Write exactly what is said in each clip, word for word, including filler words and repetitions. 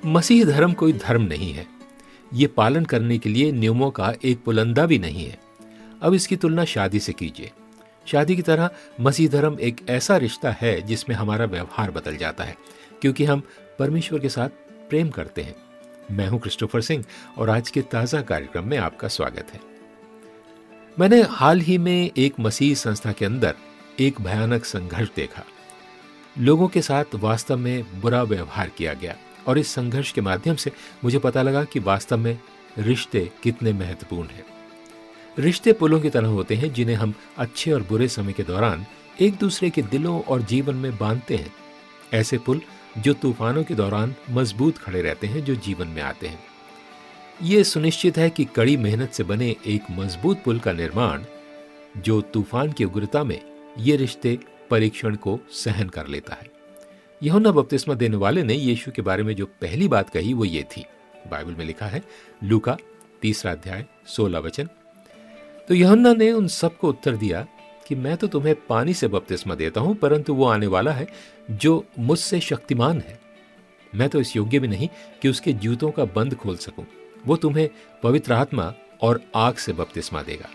मसीह धर्म कोई धर्म नहीं है, ये पालन करने के लिए नियमों का एक पुलंदा भी नहीं है। अब इसकी तुलना शादी से कीजिए। शादी की तरह मसीह धर्म एक ऐसा रिश्ता है जिसमें हमारा व्यवहार बदल जाता है, क्योंकि हम परमेश्वर के साथ प्रेम करते हैं। मैं हूं क्रिस्टोफर सिंह और आज के ताज़ा कार्यक्रम में आपका स्वागत है। मैंने हाल ही में एक मसीह संस्था के अंदर एक भयानक संघर्ष देखा। लोगों के साथ वास्तव में बुरा व्यवहार किया गया और इस संघर्ष के माध्यम से मुझे पता लगा कि वास्तव में रिश्ते कितने महत्वपूर्ण हैं। रिश्ते पुलों की तरह होते हैं जिन्हें हम अच्छे और बुरे समय के दौरान एक दूसरे के दिलों और जीवन में बांधते हैं। ऐसे पुल जो तूफानों के दौरान मजबूत खड़े रहते हैं, जो जीवन में आते हैं। ये सुनिश्चित है कि कड़ी मेहनत से बने एक मजबूत पुल का निर्माण जो तूफान की उग्रता में ये रिश्ते परीक्षण को सहन कर लेता है। यूहन्ना बपतिस्मा देने वाले ने यीशु के बारे में जो पहली बात कही वो ये थी। बाइबल में लिखा है, लूका तीसरा अध्याय सोलह वचन। तो यूहन्ना ने उन सबको उत्तर दिया कि मैं तो तुम्हें पानी से बपतिस्मा देता हूं, परंतु वो आने वाला है जो मुझसे शक्तिमान है। मैं तो इस योग्य भी नहीं कि उसके जूतों का बंद खोल सकूं। वो तुम्हें पवित्र आत्मा और आग से बपतिस्मा देगा।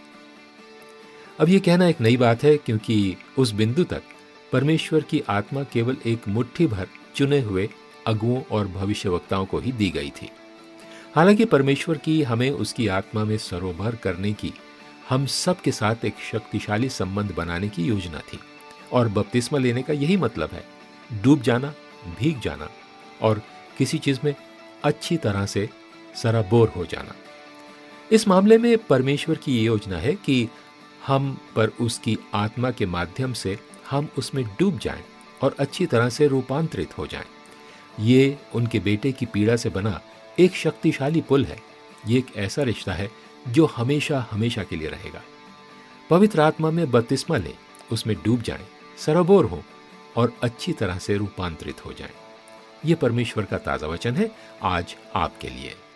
अब ये कहना एक नई बात है, क्योंकि उस बिंदु तक परमेश्वर की आत्मा केवल एक मुट्ठी भर चुने हुए अगुओं और भविष्यवक्ताओं को ही दी गई थी। हालांकि परमेश्वर की हमें उसकी आत्मा में सरोवर करने की, हम सब के साथ एक शक्तिशाली संबंध बनाने की योजना थी। और बपतिस्मा लेने का यही मतलब है, डूब जाना, भीग जाना और किसी चीज में अच्छी तरह से सराबोर हो जाना। इस मामले में परमेश्वर की ये योजना है कि हम पर उसकी आत्मा के माध्यम से हम उसमें डूब जाएं और अच्छी तरह से रूपांतरित हो जाएं। ये उनके बेटे की पीड़ा से बना एक शक्तिशाली पुल है। ये एक ऐसा रिश्ता है जो हमेशा हमेशा के लिए रहेगा। पवित्र आत्मा में बपतिस्मा लें, उसमें डूब जाएं, सराबोर हों और अच्छी तरह से रूपांतरित हो जाएं। ये परमेश्वर का ताजा वचन है आज आपके लिए।